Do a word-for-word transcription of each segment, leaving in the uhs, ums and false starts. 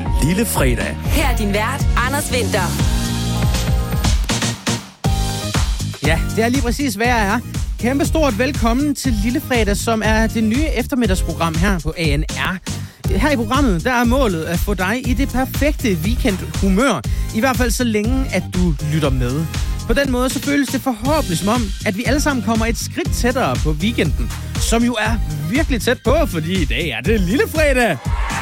Lille Fredag. Her er din vært, Anders Winther. Ja, det er lige præcis, hvad jeg er. Kæmpe stort velkommen til Lille Fredag, som er det nye eftermiddagsprogram her på A N R. Her i programmet, der er målet at få dig i det perfekte weekendhumør. I hvert fald så længe, at du lytter med. På den måde, så føles det forhåbentlig som om, at vi alle sammen kommer et skridt tættere på weekenden. Som jo er virkelig tæt på, fordi i dag er det Lille Fredag.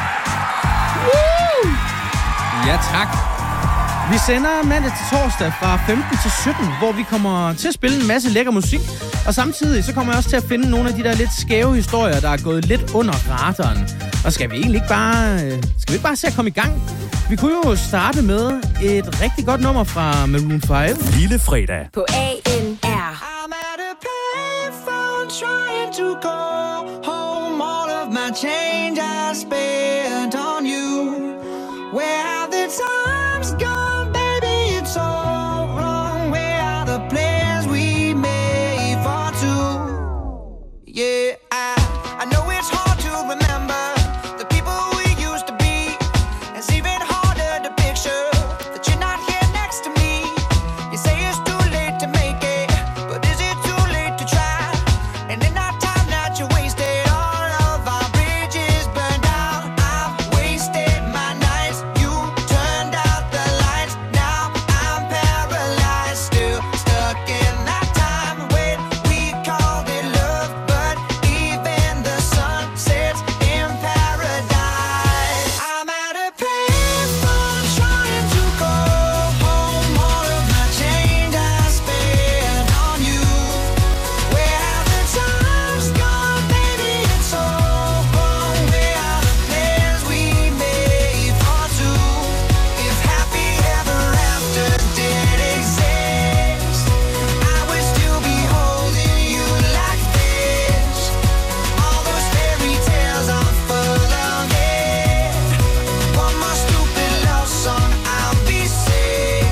Woo! Ja, tak. Vi sender mandag til torsdag fra femten til sytten, hvor vi kommer til at spille en masse lækker musik. Og samtidig så kommer jeg også til at finde nogle af de der lidt skæve historier, der er gået lidt under radaren. Og skal vi egentlig ikke bare, skal vi ikke bare se at komme i gang? Vi kunne jo starte med et rigtig godt nummer fra Maroon fem. Lille Fredag. På A N R. I'm at a payphone trying to call home all of my change I spent on you. Where have the times gone, baby? It's all wrong. Where are the plans we made for two? Yeah, I, I know it's hard to remember the people we used to be. It's even harder to picture that you're not here next to me. You say it's too late to make it, but is it too late to try? And in our time that you wasted, all of our bridges burned down. I've wasted my nights, you turned out the lights. Now I'm paralyzed, still stuck in that time when we called it love. But even the sun sets in paradise. I'm at a payphone trying to call home all of my change I spent on you. Where have the times gone, baby? It's all wrong. Where are the plans we made for two? If happy ever after did exist, I would still be holding you like this. All those fairy tales are full of it. One more stupid love song, I'll be sick.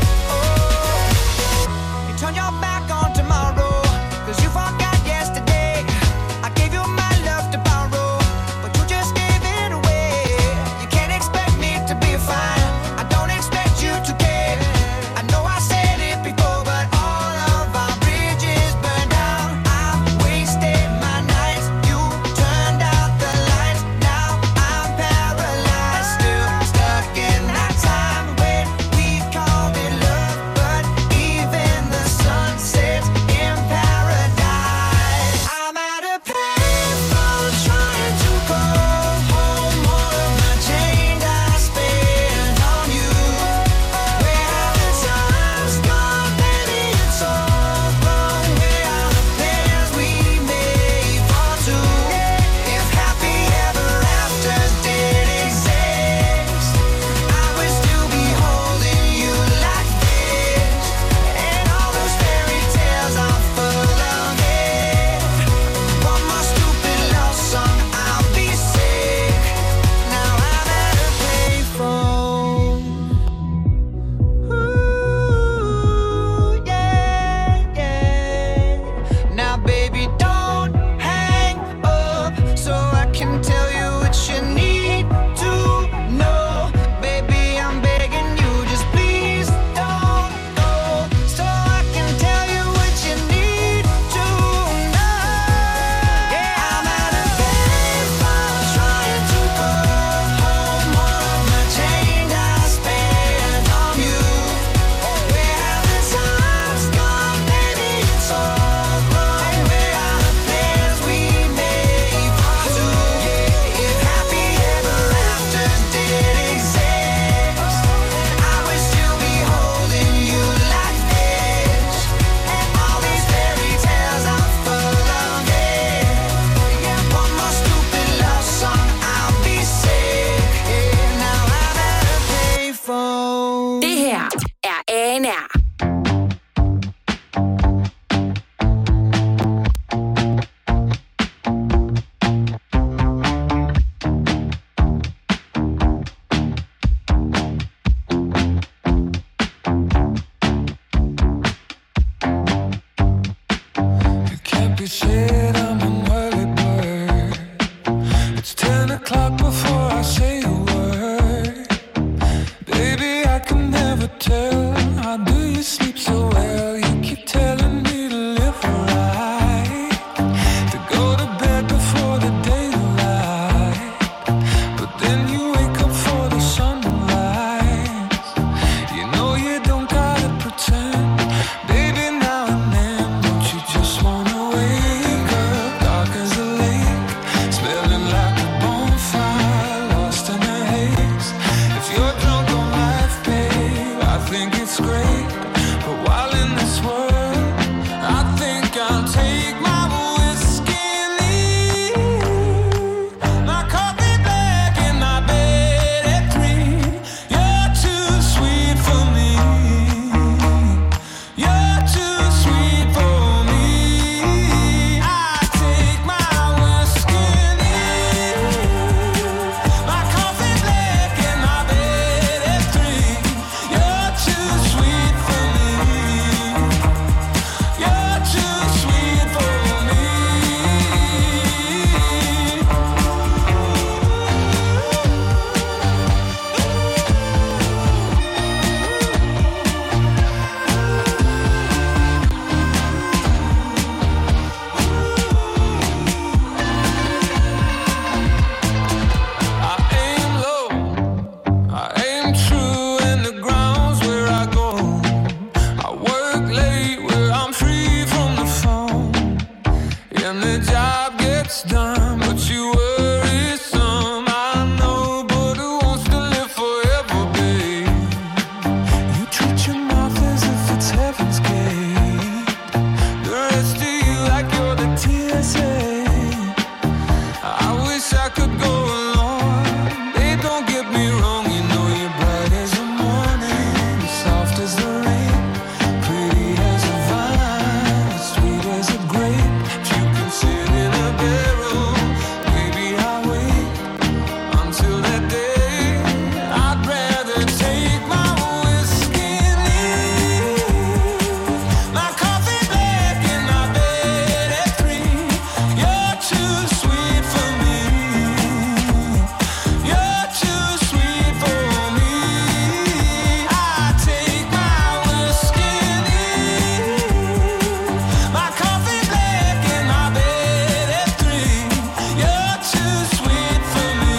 Oh, you turn your back on tomorrow, cause you forgot yesterday. I gave you my love to borrow, but you just gave it away. You can't expect me to be fine, I don't expect you to care. I know I said it before, but all of our bridges burned down. I've wasted my nights, you turned out the lights. Now I'm paralyzed, still stuck in that time when we called it love. But even the sun sets in paradise. I'm at a payphone trying to call home all of my change I spent on you. Where have the times gone, baby? It's all wrong. Where are the plans we made for two? If happy ever after did exist, I would still be holding you like this. And all those fairy tales are full of it. One more stupid love song, I'll be sick. Now I'm at a payphone. Ooh, yeah, yeah. Now, baby, don't hang up so I can tell you what you need to know. Baby, I'm begging you, just please don't go, so I can tell you what you need to know. Yeah, I'm at a payphone trying to call home all of my change I spent on you. Where have the times gone, baby? It's all wrong. Where are the plans we made for two? If happy ever after did exist, I would still be holding you like this. And all these fairy tales are full of it. Yeah, one more stupid love song, I'll be sick. Now I'm at a payphone. Det her er A N R. It can't be said I'm an early bird. It's ten o'clock before I say a word. tell. How do you sleep so well? You keep telling me to live right, to go to bed before the daylight, but then you wake up for the sunlight. You know you don't gotta pretend, baby, now and then. Don't you just wanna wake up dark as a lake, smelling like a bonfire, lost in a haze. If you're drunk on life, babe, I think it's great. But while in this world, I think I'll take my whiskey and leave. My coffee black and my bed at three. You're too sweet for me. You're too sweet for me. I take my whiskey and leave. My coffee black and my bed at three. You're too sweet for me. You're too sweet for me. I aim low, I aim true, and the ground's where I go. I work late where I'm free from the phone, and the job gets done, but you worry some. I know, but who wants to live forever, babe? You treat your mouth as if it's heaven's gate. The rest of you like you're the T S A. I wish I could go along. Babe, don't get me wrong. You know you're bright as the morning, soft as the rain, pretty as a vine, sweet as a grape. If you can sit in a barrel, maybe I'll wait until that day. I'd rather take my whiskey and leave. My coffee black and my bed at three. You're too sweet for me. You're too sweet for me. I take my whiskey and leave. My coffee black and my bed at three. You're too sweet for me.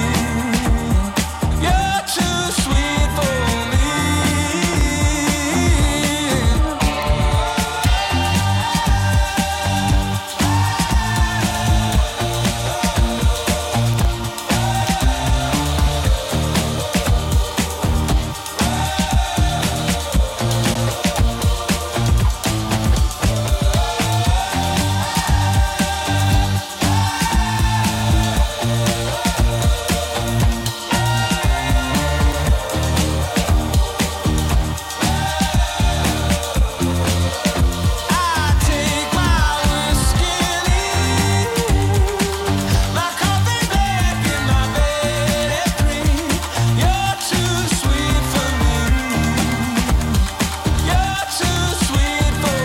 You're too sweet for me. I take my whiskey and leave. My coffee black and my bed at three. You're too sweet for me. You're too sweet for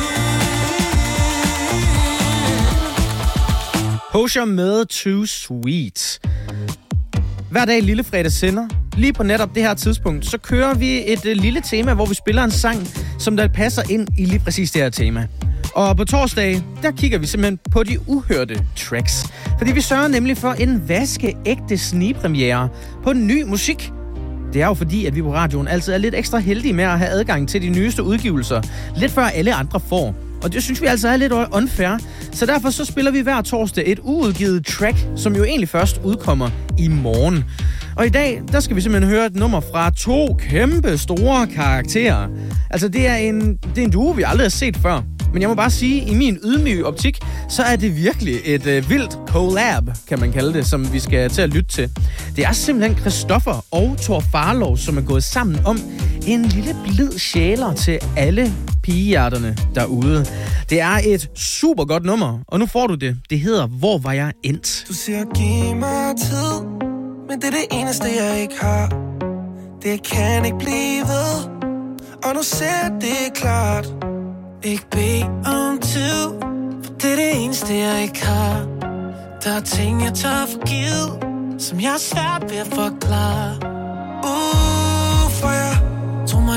me. Hosier med Too Sweet. Hver dag lille fredag sender. Lige på netop det her tidspunkt, så kører vi et øh, lille tema, hvor vi spiller en sang, som der passer ind i lige præcis det her tema. Og på torsdag, der kigger vi simpelthen på de uhørte tracks. Fordi vi sørger nemlig for en vaskeægte snigpremiere på ny musik. Det er jo fordi, at vi på radioen altid er lidt ekstra heldige med at have adgang til de nyeste udgivelser, lidt før alle andre får. Og det synes vi altså er lidt unfair. Så derfor så spiller vi hver torsdag et uudgivet track, som jo egentlig først udkommer i morgen. Og i dag, der skal vi simpelthen høre et nummer fra to kæmpe store karakterer. Altså det er en, det er en duo, vi aldrig har set før. Men jeg må bare sige, i min ydmyge optik, så er det virkelig et øh, vildt collab, kan man kalde det, som vi skal til at lytte til. Det er simpelthen Christoffer og Thor Farlov, som er gået sammen om en lille blid sjæler til alle pigehjerterne derude. Det er et super godt nummer, og nu får du det. Det hedder Hvor var jeg endt? Du siger, giv mig tid, men det er det eneste, jeg ikke har. Det kan ikke blive ved, og nu ser det klart. Ikke bede om tid, for det er det eneste, jeg ikke har. Der er ting, jeg tør forgive, som jeg er svært ved at forklare. Uh, for jeg tog mig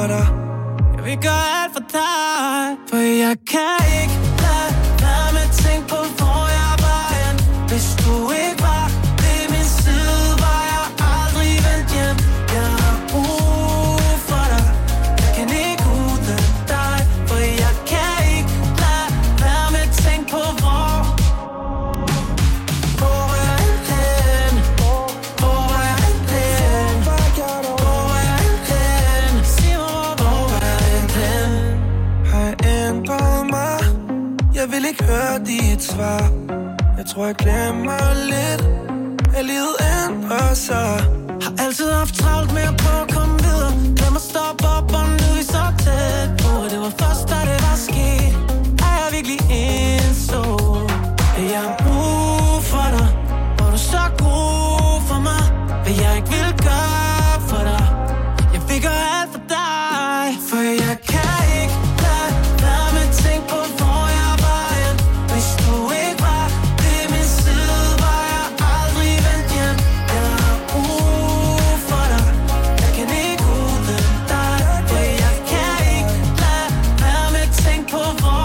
for dig. Jeg vil gøre alt for dig. For jeg kan ikke lade være med at tænke på, hvor jeg var hen. Hvis du ikke var ved min side, var jeg aldrig vendt hjem. Jeg har brug for dig. Jeg kan ikke uden dig. For jeg kan ikke lade være med at tænke på, hvor Hvor er jeg hen? Hvor er jeg hen? Hvor er jeg hen? Sig mig, hvor er jeg hen? Har jeg ændret mig? Jeg vil ikke høre dit svar. Jeg tror, jeg glemmer lidt, at livet ændrer sig. Har altid haft travlt med at prøve at komme videre. Glem at stoppe op, og nu er vi så tæt på. Det var først, da det var sket, at jeg virkelig indså, at jeg har brug for dig. Og du er så god for mig, hvad jeg ikke vil gøre for dig. Jeg vil gøre alt for dig. For jeg kan ikke lade være med at tænke på, hvor jeg var hen. Hvis du ikke var ved min side, var jeg aldrig vendt hjem. Jeg har brug for dig. Jeg kan ikke uden dig. For jeg kan ikke lade være med at tænke på, hvor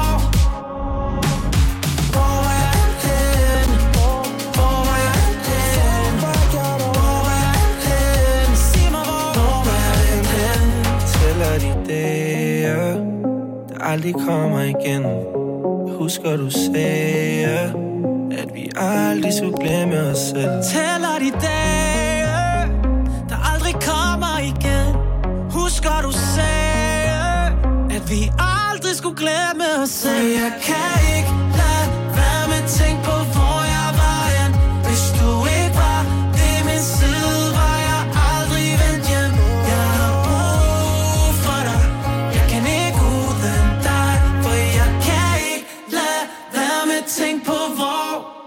Hvor er jeg hen? Hvor er jeg hen? Hvor er jeg hen? Sig mig, hvor er jeg hen? Tæller de dage, der aldrig kommer igen. Husker du sagde, at vi aldrig skulle glemme os selv. Tæller de dage, der aldrig kommer igen. Husker du sagde, at vi aldrig skulle glemme os selv. Jeg kan ikke lade være med at tænke på, hvor jeg var hen. Hvis du ikke var ved min side, var jeg aldrig vendt hjem. Jeg har brug for dig. Jeg kan ikke uden dig. For jeg kan ikke lade være med at tænke på, hvor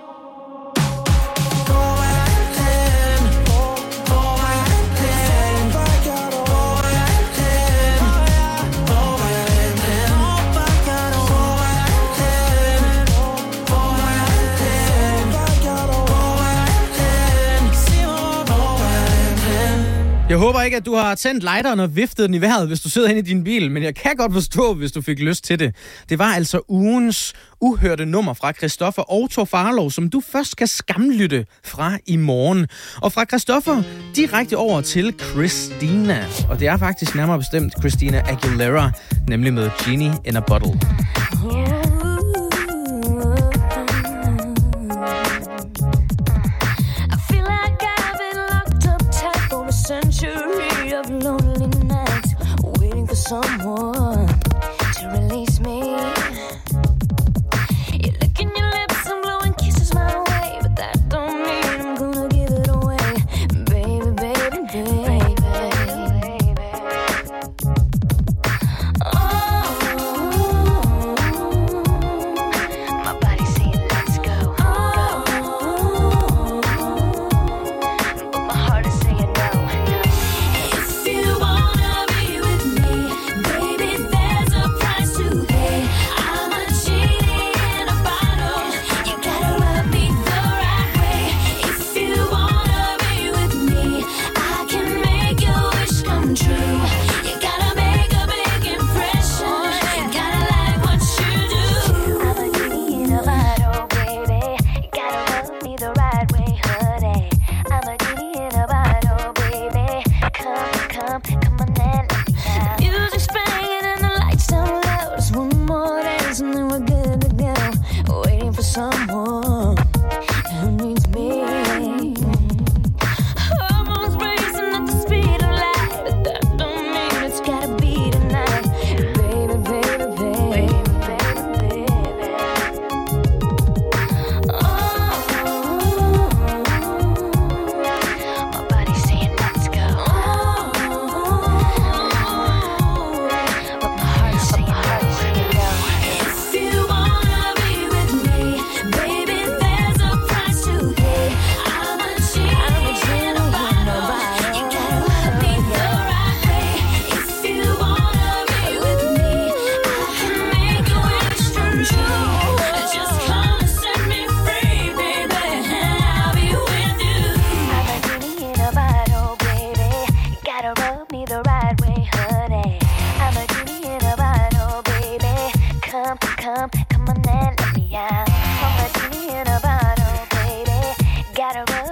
Hvor er jeg hen? Hvor er jeg hen? Hvor er jeg hen? Hvor er jeg hen? Hvor er jeg hen? Hvor er jeg hen? Hvor er jeg hen? Sig mig, hvor er jeg hen? Jeg håber ikke, at du har tændt lighteren og viftet den i vejret, hvis du sidder hen i din bil, men jeg kan godt forstå, hvis du fik lyst til det. Det var altså ugens uhørte nummer fra Christoffer og Tor Farlov, som du først kan skamlytte fra i morgen. Og fra Christoffer direkte over til Christina. Og det er faktisk nærmere bestemt Christina Aguilera, nemlig med Genie in a Bottle. Century of lonely nights, waiting for someone to release me. You're licking your lips and blowing kisses my way, but that don't mean I'm gonna give it away, baby, baby, baby, baby. Oh, my body saying let's go. Oh, but my heart is saying no. If you wanna be with me, baby,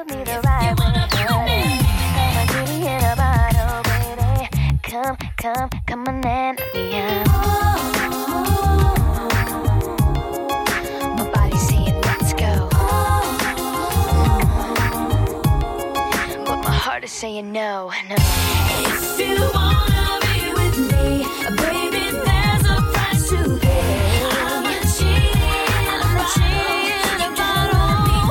me the right way. I'm a genie in a bottle, baby. Come, come, come on and let me out. My body's saying let's go, but my heart is saying no, no. If you wanna be with me, baby, there's a price to pay. I'm a genie, I'm a genie in a bottle.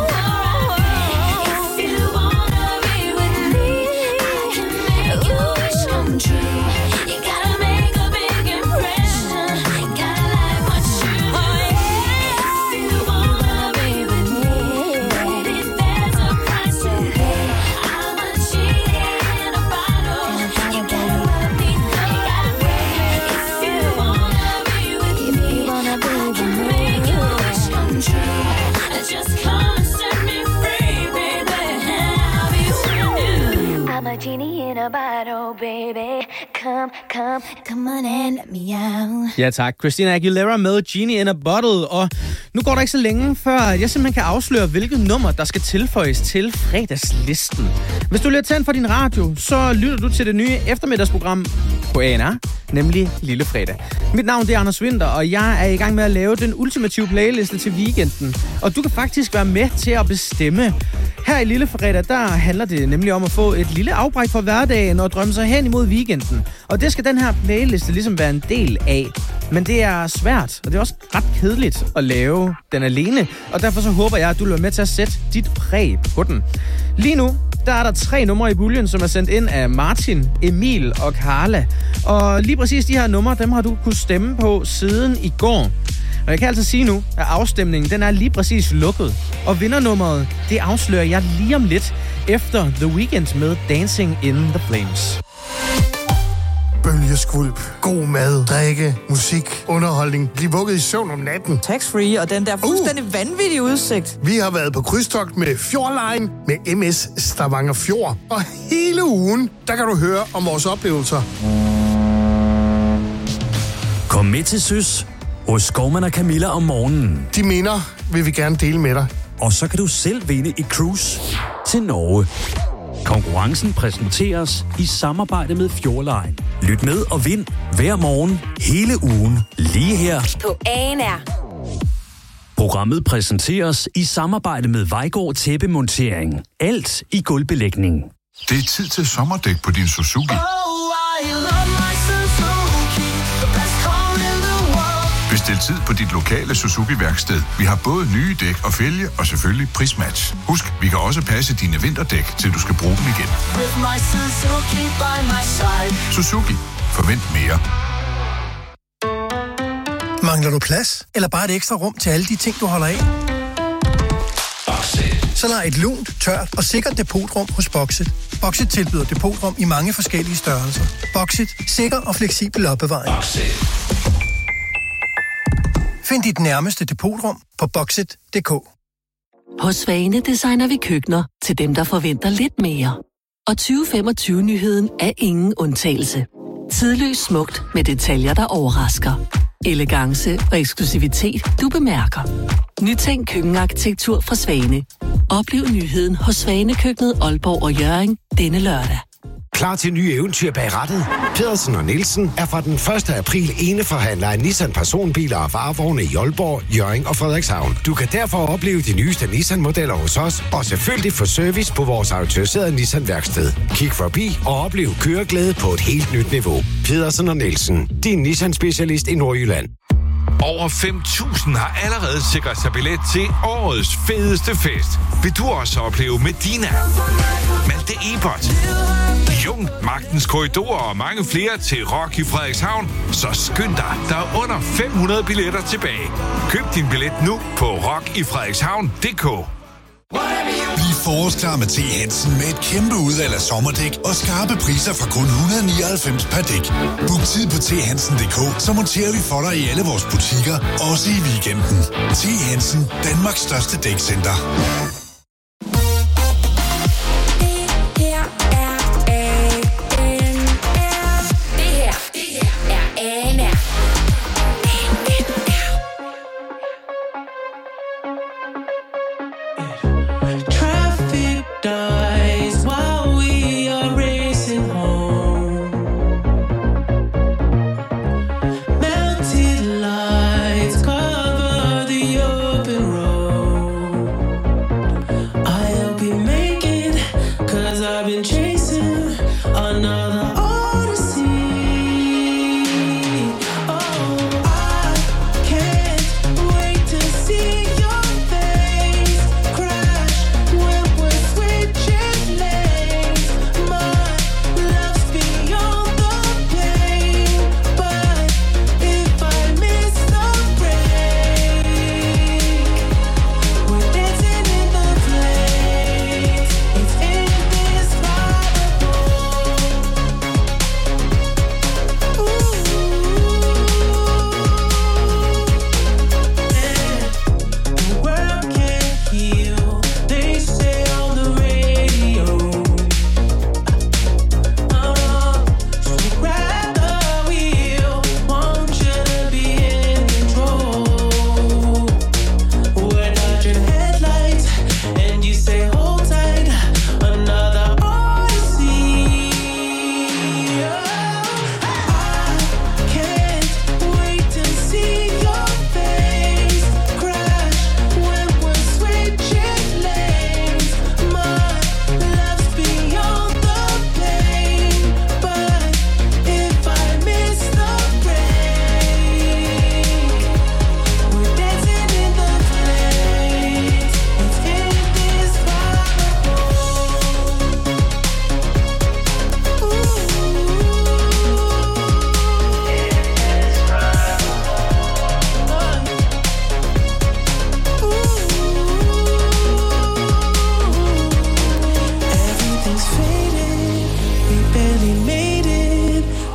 If you wanna be with me, I can make your wish come true. You gotta make a big impression. Gotta like what you do. If you wanna be with me, baby, there's a price to pay. I'm a genie in a bottle. You gotta let me know that way. If you wanna be with me, I can make your wish come true. Just come and set me free, baby. I'll be with you. I'm a genie in a bottle, baby. Come, come, come on and let me out. Ja tak, Christina Aguilera med Genie in a Bottle. Og nu går der ikke så længe, før jeg simpelthen kan afsløre, hvilket nummer, der skal tilføjes til fredagslisten. Hvis du lige har tændt for din radio, så lytter du til det nye eftermiddagsprogram på A N R, nemlig Lille Fredag. Mit navn det er Anders Winther, og jeg er i gang med at lave den ultimative playliste til weekenden. Og du kan faktisk være med til at bestemme. Her i Lille Fredag, der handler det nemlig om at få et lille afbræk fra hverdagen og drømme sig hen imod weekenden. Og det skal den her playliste ligesom være en del af. Men det er svært, og det er også ret kedeligt at lave den alene. Og derfor så håber jeg, at du vil være med til at sætte dit præg på den. Lige nu, der er der tre numre i puljen, som er sendt ind af Martin, Emil og Carla. Og lige præcis de her numre, dem har du kunnet stemme på siden i går. Og jeg kan altså sige nu, at afstemningen den er lige præcis lukket. Og vindernummeret, det afslører jeg lige om lidt efter The Weeknd med Dancing in the Flames. Bølgeskvulp, god mad, drikke, musik, underholdning, bliv vugget i søvn om natten. Tax-free og den der fuldstændig uh. vanvittige udsigt. Vi har været på krydstogt med Fjordline med M S Stavanger Fjord. Og hele ugen, der kan du høre om vores oplevelser. Kom med til Søs hos Skovman og Camilla om morgenen. De minder vil vi gerne dele med dig. Og så kan du selv vinde et cruise til Norge. Konkurrencen præsenteres i samarbejde med Fjordline. Lyt med og vind hver morgen, hele ugen, lige her På A N R. Programmet præsenteres i samarbejde med Vejgaard Tæppemontering. Alt i gulvbelægning. Det er tid til sommerdæk på din Suzuki. Bestil tid på dit lokale Suzuki-værksted. Vi har både nye dæk og fælge, og selvfølgelig prismatch. Husk, vi kan også passe dine vinterdæk, til du skal bruge dem igen. Suzuki. Forvent mere. Mangler du plads? Eller bare et ekstra rum til alle de ting, du holder af? Så lad et lunt, tørt og sikkert depotrum hos Boxit. Boxit tilbyder depotrum i mange forskellige størrelser. Boxit. Sikker og fleksibel opbevaring. Find dit nærmeste depotrum på boxit punktum d k. Hos Svane designer vi køkkener til dem, der forventer lidt mere. Og tyve femogtyve-nyheden er ingen undtagelse. Tidløst smukt med detaljer, der overrasker. Elegance og eksklusivitet, du bemærker. Nytænk køkkenarkitektur fra Svane. Oplev nyheden hos Svanekøkkenet Aalborg og Hjørring denne lørdag. Klar til nye eventyr bag rattet? Pedersen og Nielsen er fra den første april eneforhandler af Nissan personbiler og varevogne i Aalborg, Hjørring og Frederikshavn. Du kan derfor opleve de nyeste Nissan-modeller hos os, og selvfølgelig få service på vores autoriserede Nissan-værksted. Kig forbi og oplev køreglæde på et helt nyt niveau. Pedersen og Nielsen, din Nissan-specialist i Nordjylland. Over fem tusind har allerede sikret sig billet til årets fedeste fest. Vil du også opleve Medina, Malte Ebert, Jung, Magtens Korridorer og mange flere til Rock i Frederikshavn? Så skynd dig, der er under fem hundrede billetter tilbage. Køb din billet nu på rock i frederikshavn punktum d k. Bliv forårsklar med T. Hansen med et kæmpe udvalg af sommerdæk og skarpe priser fra kun et hundrede og nioghalvfems per dæk. Book tid på t hansen punktum d k, så monterer vi for dig i alle vores butikker, også i weekenden. T. Hansen, Danmarks største dækcenter.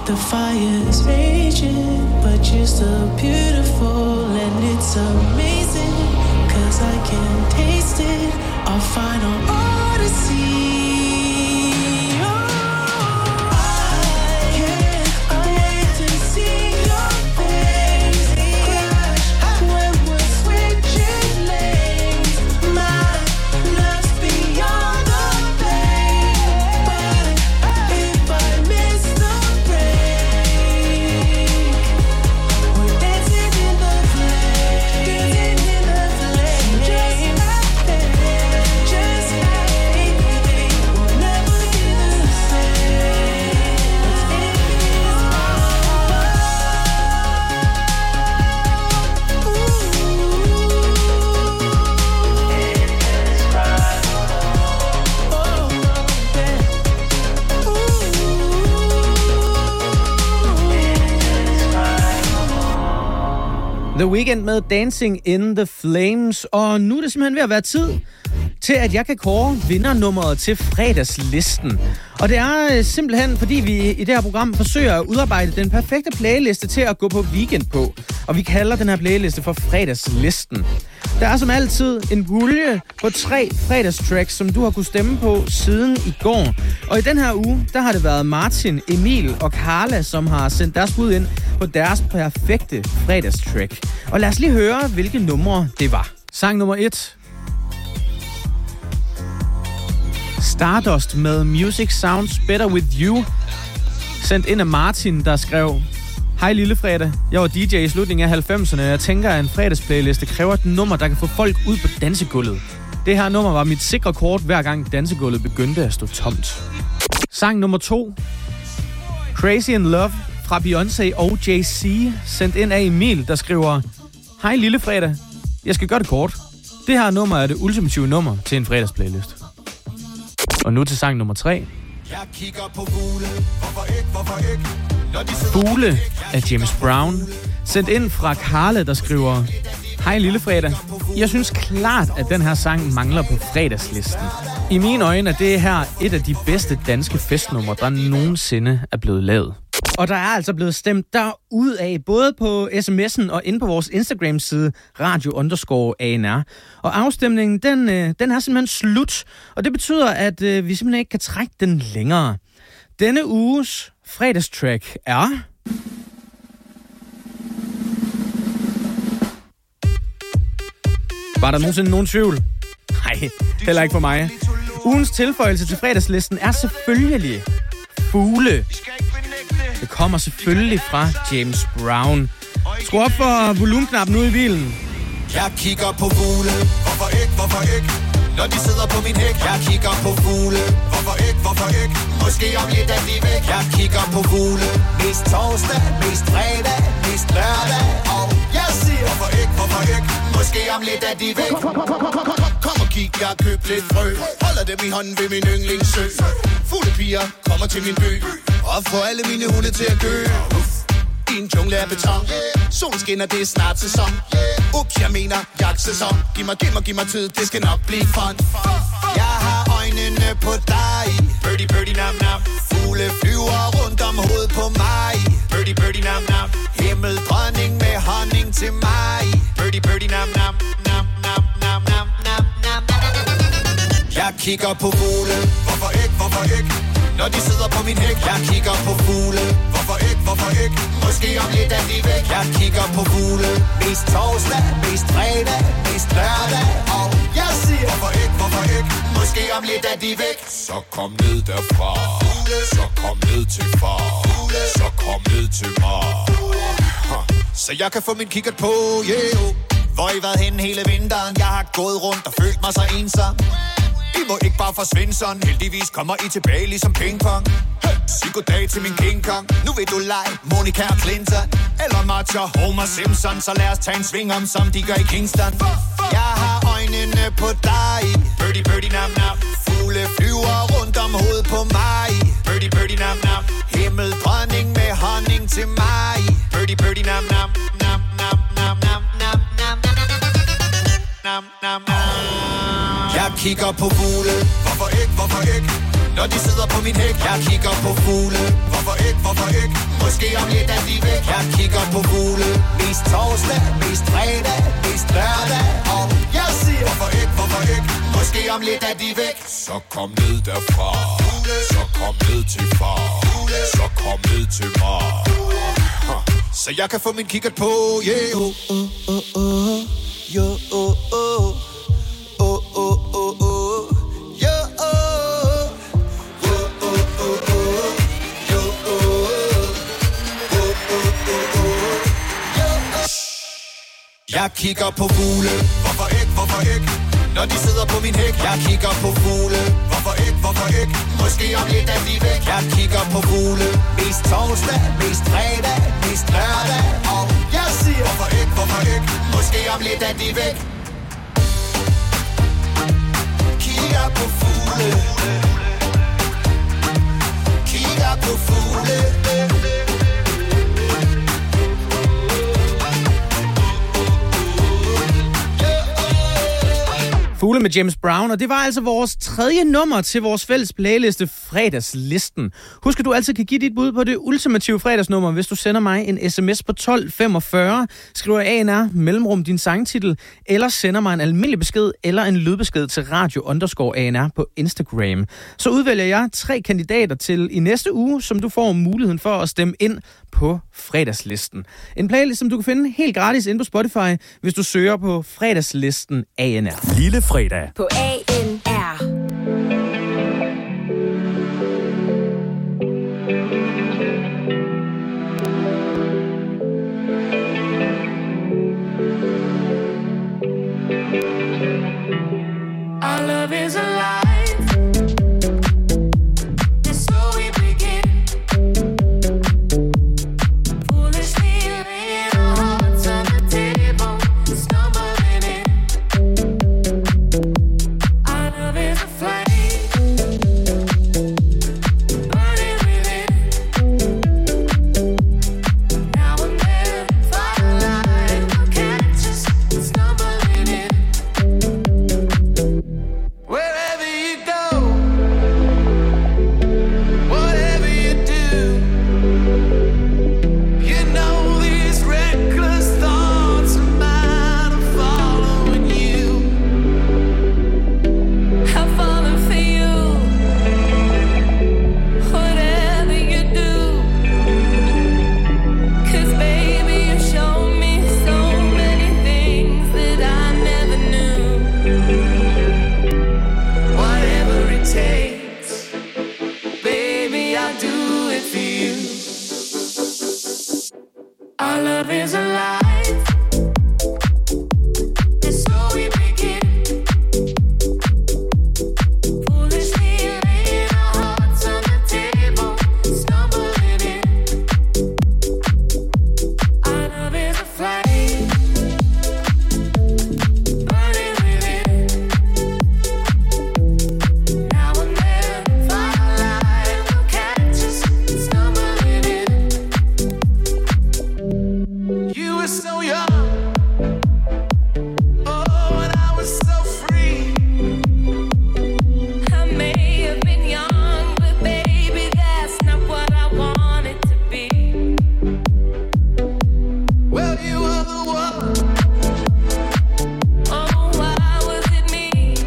The fire's raging, but you're still beautiful, and it's amazing, cause I can taste it, our final odyssey. The Weeknd med Dancing in the Flames. Og nu er det simpelthen ved at være tid til, at jeg kan kåre vindernummeret til fredagslisten. Og det er simpelthen, fordi vi i det her program forsøger at udarbejde den perfekte playliste til at gå på weekend på. Og vi kalder den her playliste for fredagslisten. Der er som altid en pulje på tre fredagstracks, som du har kunnet stemme på siden i går. Og i den her uge, der har det været Martin, Emil og Carla, som har sendt deres bud ind på deres perfekte fredagstrack. Og lad os lige høre, hvilke numre det var. Sang nummer et. Stardust med Music Sounds Better With You. Sendt ind af Martin, der skrev: Hej lille fredag, jeg var D J i slutningen af halvfemserne, og jeg tænker, at en fredagsplayliste kræver et nummer, der kan få folk ud på dansegulvet. Det her nummer var mit sikre kort, hver gang dansegulvet begyndte at stå tomt. Sang nummer to. Crazy in Love fra Beyoncé og Jay-Z, sendt ind af Emil, der skriver: Hej lille fredag, jeg skal gøre det kort. Det her nummer er det ultimative nummer til en fredagsplaylist. Og nu til sang nummer tre. Jeg kigger på fugle, hvorfor ikke, hvorfor ikke? Fugle af James Brown, sendt ind fra Carla, der skriver: Hej lille fredag, jeg synes klart, at den her sang mangler på fredagslisten. I mine øjne er det her et af de bedste danske festnumre, der nogensinde er blevet lavet. Og der er altså blevet stemt derud af, både på sms'en og inde på vores Instagram-side, radio underscore A N R. Og afstemningen, den, den er simpelthen slut, og det betyder, at vi simpelthen ikke kan trække den længere. Denne uges fredagstrack er... Var der nogensinde nogen tvivl? Nej, heller ikke for mig. Ugens tilføjelse til fredagslisten er selvfølgelig Fugle. Det kommer selvfølgelig fra James Brown. Skru op for volumenknappen ude i bilen. Jeg kigger på fugle, hvorfor ikke, hvorfor ikke? Når de sidder på min hæk. Jeg kigger på fugle, hvorfor ikke, hvorfor ikke? Måske om lidt er de væk. Jeg kigger på fugle, mest torsdag, mest fredag, mest lørdag. Og jeg siger, hvorfor ikke, hvorfor ikke? Måske om lidt er de væk. Kom og kig, jeg har købt lidt frø. Holder dem i hånden ved min yndlingssø. Fuglepiger kommer til min by og får alle mine hunde til at dø. I en jungle af beton. Solen skinner, det er snart sæson. Ups, jeg mener jagtsæson. Giv mig, giv mig, giv mig tid, det skal nok blive fun. Jeg har øjnene på dig. Birdie, birdie, nam, nam. Fugle flyver rundt om hovedet på mig. Birdie, birdie, nam, nam. Himmeldronning med honning til mig. Birdie, birdie, nam, nam. Nam, nam, nam, nam, nam, nam. Jeg kigger på fugle, hvorfor ikke, hvorfor ikke? Når de sidder på min hæk. Jeg kigger på fugle, hvorfor ikke, hvorfor ikke? Måske om lidt er de væk. Jeg kigger på fugle, mest torsdag, mest fredag, mest lørdag. Og jeg siger, hvorfor ikke, hvorfor ikke? Måske om lidt er de væk. Så kom ned derfra, så kom ned til far, så kom ned til mig. Så jeg kan få min kikkert på, yeah. Hvor I været henne hele vinteren? Jeg har gået rundt og følt mig så ensom. I må ikke bare forsvinde sådan. Heldigvis kommer I tilbage ligesom pingpong. Hey, sig goddag til min King Kong. Nu vil du lege Monica og Clinton eller matcher Homer Simpson. Så lad os tage en sving om, som de gør i Kingston. Jeg har øjnene på dig. Birdie, birdie, nam, nam. Fugle flyver rundt om hovedet på mig. Birdie, birdie, nam, nam. Himmeldronning med honning til mig. Birdie, birdie, nam, nam. Nam, nam, nam, nam, nam, nam, nam, nam, nam. Jeg kigger på fugle, hvorfor ikke, hvorfor ikke? når de sidder på min hæk. Jeg kigger på fugle, hvorfor ikke, hvorfor ikke? Måske om lidt er de væk. Jeg kigger på fugle, mest torsdag, mest fredag, mest lørdag. Og jeg siger, hvorfor ikke, hvorfor ikke? Måske om lidt er de væk. Så kom ned derfra, så kom ned til far, så kom ned til mig. Så jeg kan få min kikkert på, yeah. Oh, oh, oh, oh. Yo, oh, oh. Oh, oh, oh, oh. Yo, oh. Yo, oh, oh, oh. Yo, oh. Oh, oh, oh, oh. Yo, oh. Jeg kigger på fugle, hvorfor ikke, hvorfor ikke? Når de sidder på min hæk. Jeg kigger på fugle, hvorfor ikke, hvorfor ikke? Måske om lidt er de væk. Jeg kigger på fugle, mest torsdag, mest fredag, mest lørdag. Og jeg siger, hvorfor ikke, hvorfor ikke? Måske om lidt er de væk. Kigger på fugle, kigger på fugle. Fugle med James Brown, og det var altså vores tredje nummer til vores fælles playliste Fredagslisten. Husk, at du altid kan give dit bud på det ultimative fredagsnummer, hvis du sender mig en sms på tolv femogfyrre, skriver A N R, mellemrum din sangtitel, eller sender mig en almindelig besked eller en lydbesked til radio underscore A N R på Instagram. Så udvælger jeg tre kandidater til i næste uge, som du får muligheden for at stemme ind på Fredagslisten. En playlist, som du kan finde helt gratis inde på Spotify, hvis du søger på Fredagslisten A N R. Lille fredag. På A N R. Our love is alive. It's so we begin. Foolishly laying our hearts on the table, stumbling in. Our love is a flame, burning within. Now and then, firelight will catch us stumbling in. Wherever you go, whatever you do, you know these reckless thoughts of mine are following you. I've fallen for you, whatever you do. 'Cause baby, you show me so many things that I never knew. Whatever it takes, baby, I'll do it for you. Our love is alive. It's so we begin. Foolishly laying our hearts on the table, stumbling in. Our love is a flame, burning within. Now and then, firelight will catch us stumbling in. You were so young, oh, and I was so free. I may have been young, but baby, that's not what I wanted to be. Well, you were the one. Oh, why was it me?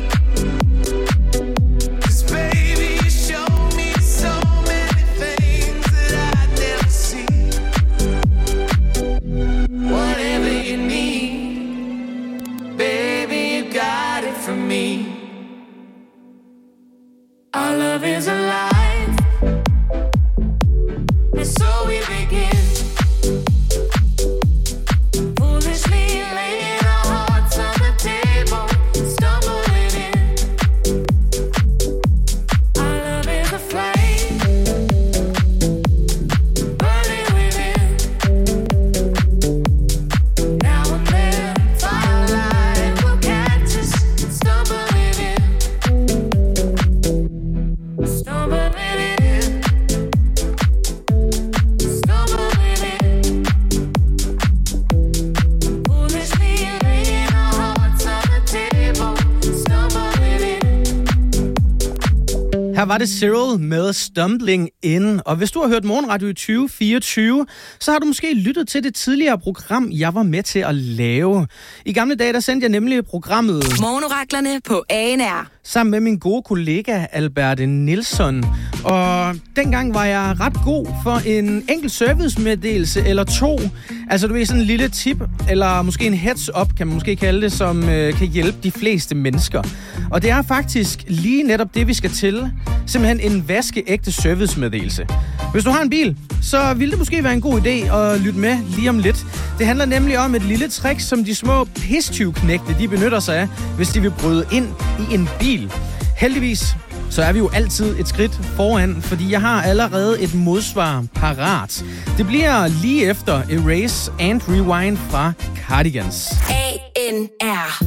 'Cause baby, you showed me so many things that I'd never seen. Whatever you need, baby, you got it from me. Our love is alive. And so we begin. Foolishly laying our hearts on the table, stumbling in. Our love is a flame, burning within. Now and then, firelight will catch us stumbling in. Stumbling Her var det Cyril med Stumbling In. Og hvis du har hørt Morgenradio i tyve fireogtyve, så har du måske lyttet til det tidligere program, jeg var med til at lave. I gamle dage, der sendte jeg nemlig programmet Morgenoraklerne på A N R. Sammen med min gode kollega Alberte Nielsen. Og dengang var jeg ret god for en enkelt servicemeddelelse eller to. Altså du ved, sådan en lille tip, eller måske en heads up, kan man måske kalde det, som øh, kan hjælpe de fleste mennesker. Og det er faktisk lige netop det, vi skal til. Simpelthen en vaskeægte servicemeddelelse. Hvis du har en bil, så vil det måske være en god idé at lytte med lige om lidt. Det handler nemlig om et lille trick, som de små pistyvknægte, de benytter sig af, hvis de vil bryde ind i en bil. Heldigvis så er vi jo altid et skridt foran, fordi jeg har allerede et modsvar parat. Det bliver lige efter Erase and Rewind fra Cardigans. A N R.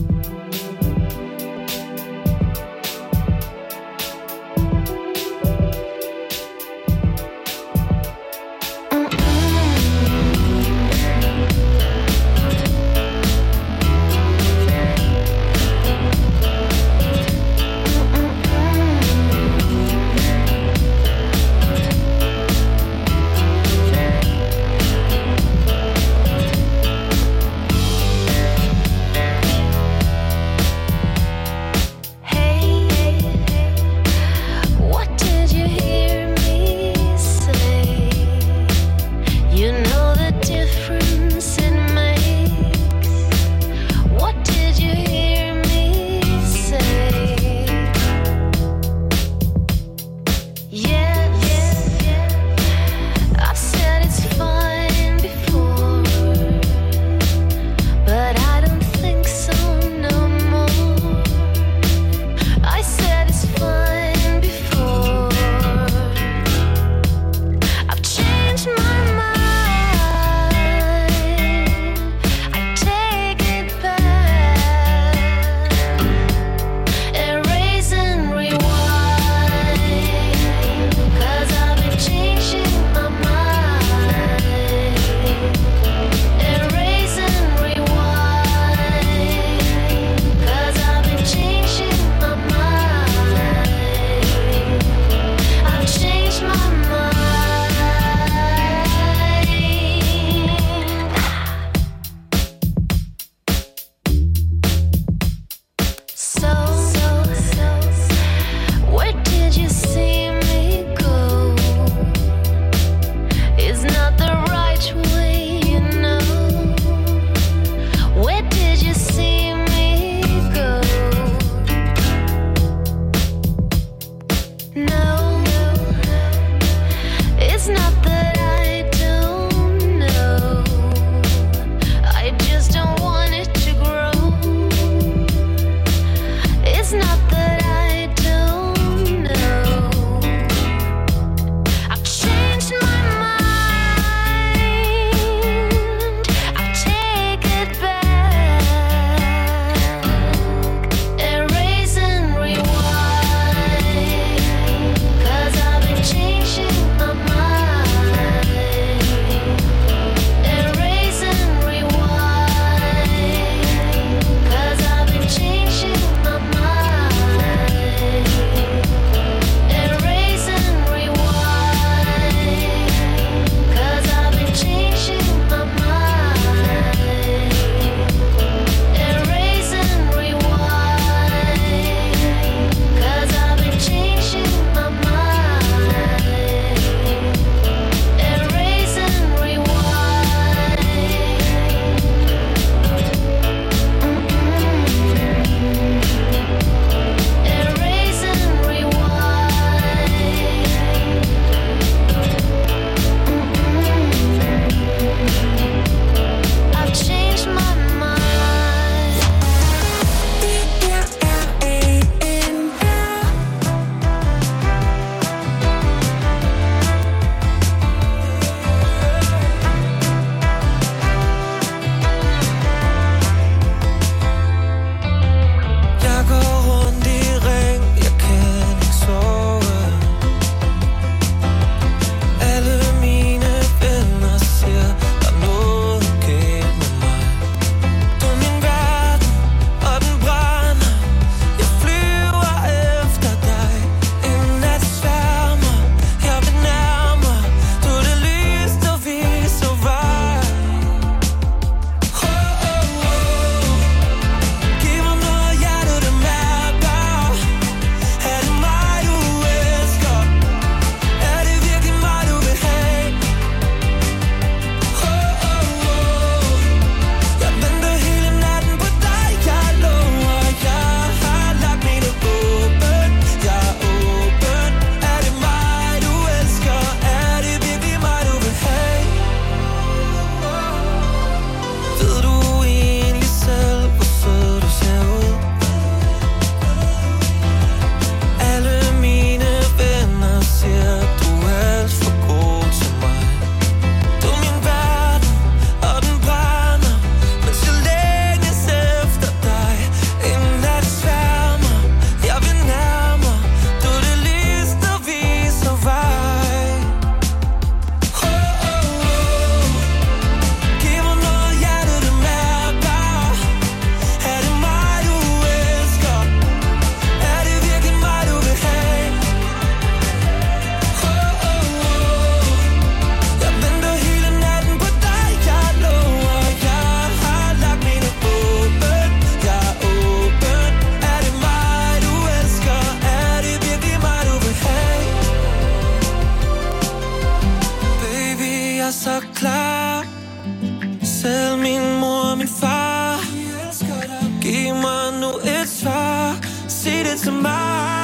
dig klar. Selv min mor og min far. Giv mig nu et svar. Sig det til mig.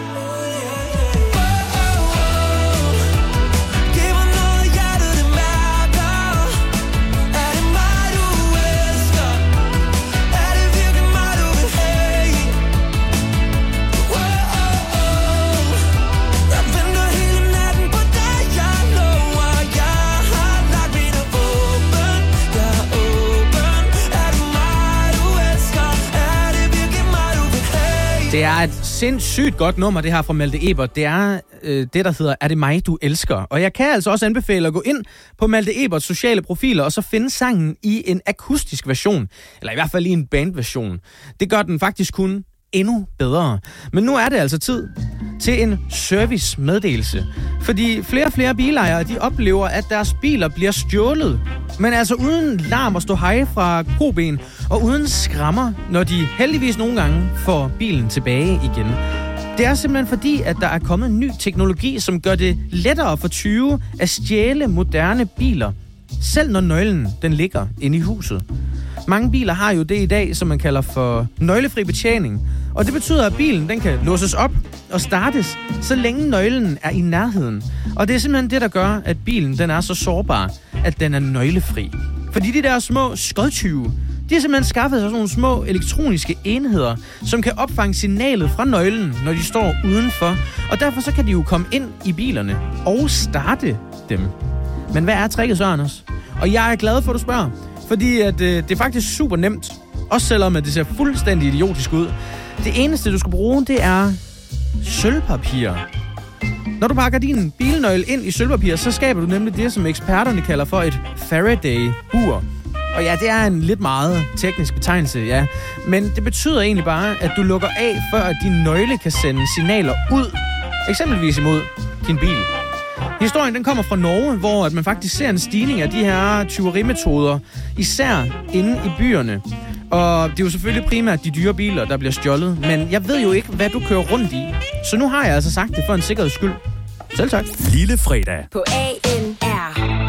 Det er et sindssygt godt nummer, det her fra Malte Ebert. Det er øh, det, der hedder Er det mig, du elsker? Og jeg kan altså også anbefale at gå ind på Malte Eberts sociale profiler, og så finde sangen i en akustisk version. Eller i hvert fald i en bandversion. Det gør den faktisk kun endnu bedre. Men nu er det altså tid til en servicemeddelelse. Fordi flere og flere bilejere, de oplever, at deres biler bliver stjålet. Men altså uden larm og stå hej fra koben, og uden skrammer, når de heldigvis nogle gange får bilen tilbage igen. Det er simpelthen fordi, at der er kommet ny teknologi, som gør det lettere for tyve at stjæle moderne biler. Selv når nøglen den ligger inde i huset. Mange biler har jo det i dag, som man kalder for nøglefri betjening. Og det betyder, at bilen den kan låses op og startes, så længe nøglen er i nærheden. Og det er simpelthen det, der gør, at bilen den er så sårbar, at den er nøglefri. Fordi de der små skodtyve, de har simpelthen skaffet sig sådan nogle små elektroniske enheder, som kan opfange signalet fra nøglen, når de står udenfor. Og derfor så kan de jo komme ind i bilerne og starte dem. Men hvad er tricket så, Anders? Og jeg er glad for, at du spørger. Fordi at, øh, det er faktisk super nemt. Også selvom at det ser fuldstændig idiotisk ud. Det eneste, du skal bruge, det er sølvpapir. Når du pakker din bilnøgle ind i sølvpapir, så skaber du nemlig det, som eksperterne kalder for et Faraday-ur. Og ja, det er en lidt meget teknisk betegnelse, ja. Men det betyder egentlig bare, at du lukker af, før at din nøgle kan sende signaler ud. Eksempelvis imod din bil. Historien den kommer fra Norge, hvor at man faktisk ser en stigning af de her tyverimetoder, især inde i byerne. Og det er jo selvfølgelig primært de dyre biler, der bliver stjålet, men jeg ved jo ikke, hvad du kører rundt i. Så nu har jeg altså sagt det for en sikkerheds skyld. Selv tak. Lille fredag. På A N R.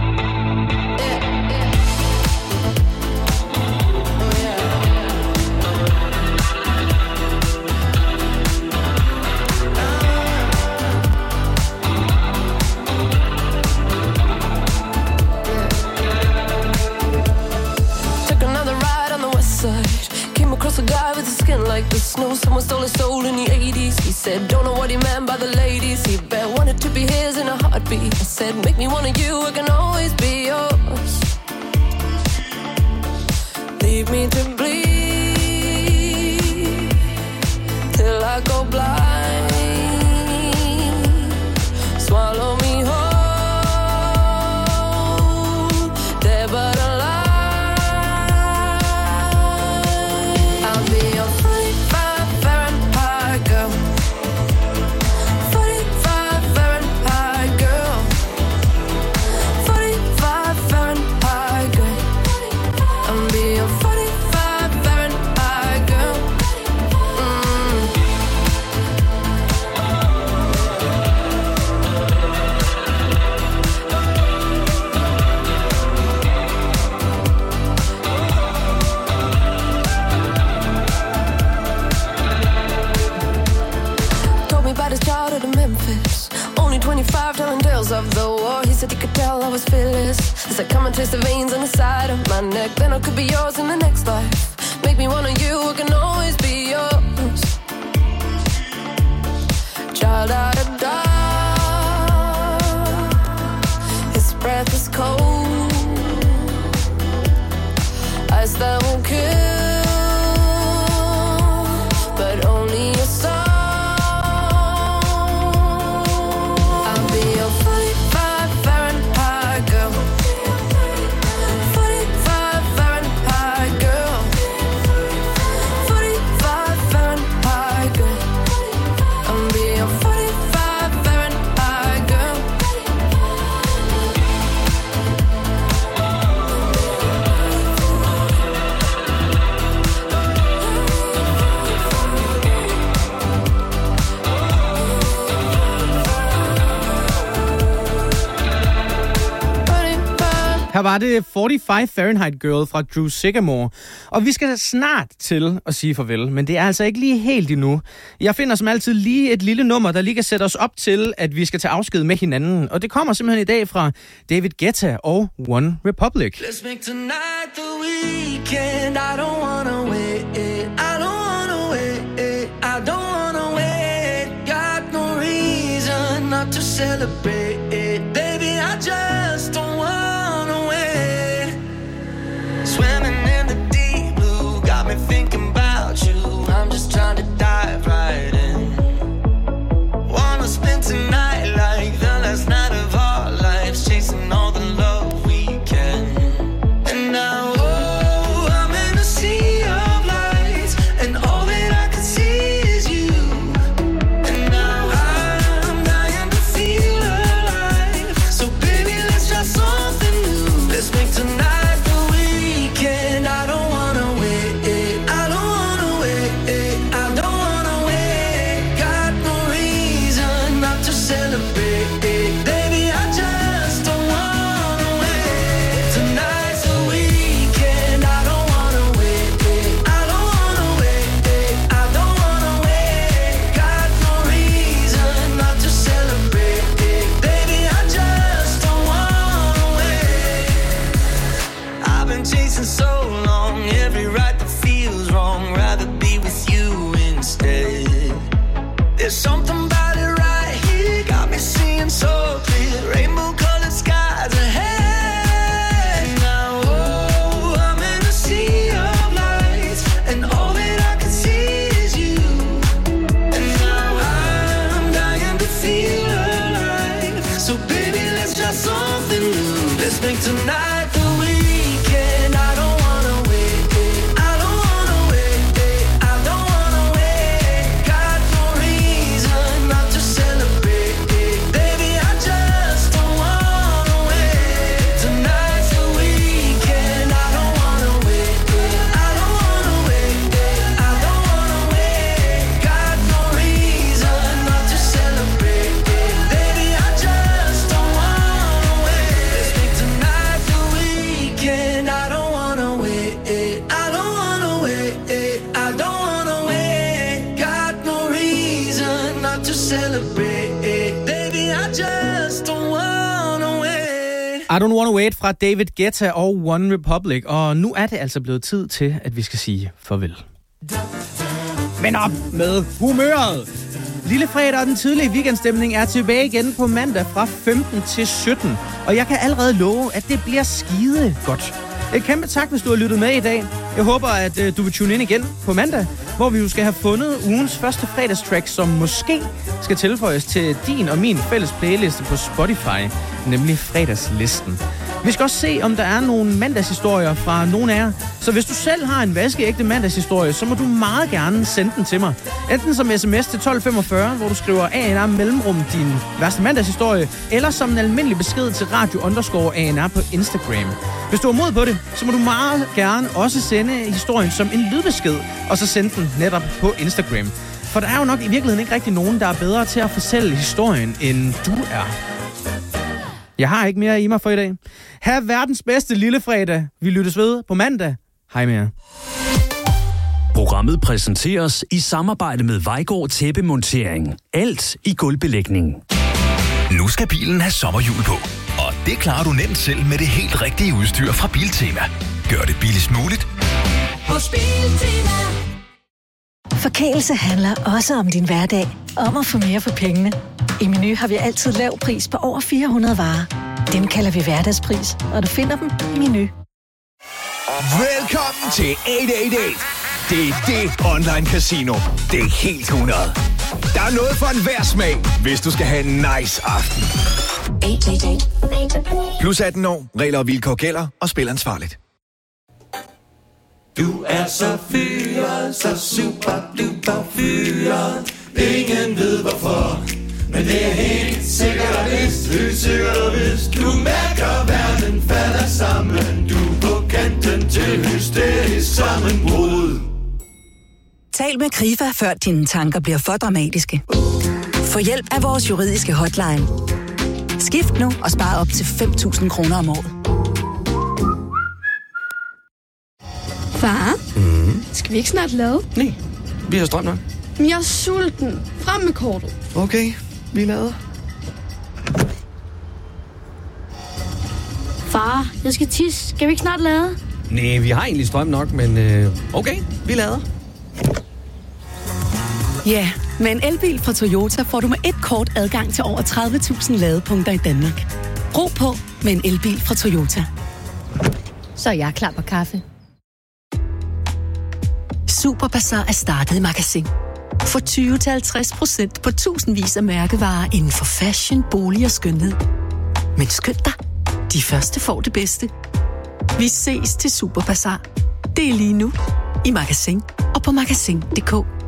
A guy with a skin like the snow. Someone stole his soul in the eighties. He said, don't know what he meant by the ladies. He bet wanted to be his in a heartbeat. I said, make me one of you, I can always be yours. Leave me to bleed till I go blind. Swallow me whole, dead but alive. twenty-five telling tales of the war. He said he could tell I was fearless. He said come and taste the veins on the side of my neck. Then I could be yours in the next life. Make me one of you, I can always be yours. Child out of dark, his breath is cold. Ice that won't kill, but only your soul. forty-five Her var det fyrre-fem Fahrenheit Girl fra Drew Sycamore. Og vi skal snart til at sige farvel, men det er altså ikke lige helt endnu. Jeg finder som altid lige et lille nummer, der lige kan sætte os op til, at vi skal tage afsked med hinanden. Og det kommer simpelthen i dag fra David Guetta og One Republic. Let's make tonight the weekend. I don't wanna wait. I don't wanna wait. I don't wanna wait. Got no reason not to celebrate. Baby, I just don't wanna wait. Swimming in the deep blue, got me thinking about you. I'm just trying to dive right in. Wanna spend tonight like the last night of our lives, chasing all the love we can. And now, oh, I'm in a sea of lights, and all that I can see is you. And now I'm dying to feel alive. So baby, let's try something new. Let's make tonight the weekend. I don't wanna wait. I don't wanna wait. I don't wanna wait. Got no reason not to celebrate. Baby, I just don't wanna wait. Tonight's the weekend. I don't wanna wait. I don't wanna wait. I don't wanna wait. Got no reason not to celebrate. Baby, I just don't wanna wait. I've been chasing so long, every right that feels wrong. Rather be with you instead. There's something about it right here, got me seeing so clear. Rainbow colored skies ahead. Now, oh, I'm in a sea of lights, and all that I can see is you. And now I'm dying to feel alive. So baby, let's try something new. Let's make tonight the weekend. I don't wanna wait. I don't wanna wait. I don't wanna wait. Got no reason not to celebrate. Baby, I just don't wanna wait. Tonight's the weekend. I don't wanna wait. I don't wanna wait. I don't wanna wait. Got no reason not to celebrate. Baby, I just don't wanna wait. Let's make tonight the weekend. I don't wanna wait. I don't wanna wait. I don't wanna wait. Got no reason not to celebrate. Baby, I just don't wanna wait. I Don't Wanna Wait fra David Guetta og One Republic. Og nu er det altså blevet tid til, at vi skal sige farvel. Men op med humøret! Lille fredag og den tidlige weekendstemning er tilbage igen på mandag fra femten til sytten. Og jeg kan allerede love, at det bliver skide godt. Et kæmpe tak, hvis du har lyttet med i dag. Jeg håber, at øh, du vil tune ind igen på mandag, hvor vi jo skal have fundet ugens første fredagstrack, som måske skal tilføjes til din og min fælles playliste på Spotify, nemlig fredagslisten. Vi skal også se, om der er nogle mandagshistorier fra nogen af jer. Så hvis du selv har en vaskeægte mandagshistorie, så må du meget gerne sende den til mig. Enten som sms til tolv femogfyrre, hvor du skriver A N R mellemrum din værste mandagshistorie, eller som en almindelig besked til radio underscore A N R på Instagram. Hvis du har mod på det, så må du meget gerne også sende historien som en lydbesked, og så sende den netop på Instagram. For der er jo nok i virkeligheden ikke rigtig nogen, der er bedre til at fortælle historien, end du er. Jeg har ikke mere i mig for i dag. Ha' verdens bedste lille fredag. Vi lyttes ved på mandag. Hej med jer. Programmet præsenteres i samarbejde med Vejgaard Tæppemontering. Alt i gulvbelægning. Nu skal bilen have sommerhjul på. Og det klarer du nemt selv med det helt rigtige udstyr fra Biltema. Gør det billigst muligt Hos Biltema. Forkælelse handler også om din hverdag. Om at få mere for pengene. I Meny har vi altid lav pris på over fire hundrede varer. Dem kalder vi hverdagspris, og du finder dem i Meny. Velkommen til otte otte otte. Det er det online casino. Det er helt hundrede. Der er noget for enhver smag, hvis du skal have en nice aften. otte otte otte. Plus atten år, regler og vilkår gælder, og spil ansvarligt. Du er så fyret, så super duper fyret. Ingen ved hvorfor, men det er helt sikkert og vist. Helt sikkert og vist. Du mærker verden falder sammen. Du er på kanten til hysterisk sammenbrud. Tal med Krifa, før dine tanker bliver for dramatiske. Få hjælp af vores juridiske hotline. Skift nu og spar op til fem tusind kroner om året. Far, Mm. skal vi ikke snart lade? Nej, vi har strøm nok. Men jeg er sulten. Frem med kortet. Okay, vi lader. Far, jeg skal tisse. Skal vi ikke snart lade? Nej, vi har egentlig strøm nok, men øh, okay, vi lader. Ja, med en elbil fra Toyota får du med et kort adgang til over tredive tusind ladepunkter i Danmark. Brug på med en elbil fra Toyota. Så er jeg klar på kaffe. Superbazar er startet i Magasin. Få tyve til halvtreds procent på tusindvis af mærkevarer inden for fashion, bolig og skønhed. Men skynd dig, de første får det bedste. Vi ses til Superbazar. Det er lige nu i Magasin og på magasin punktum d k.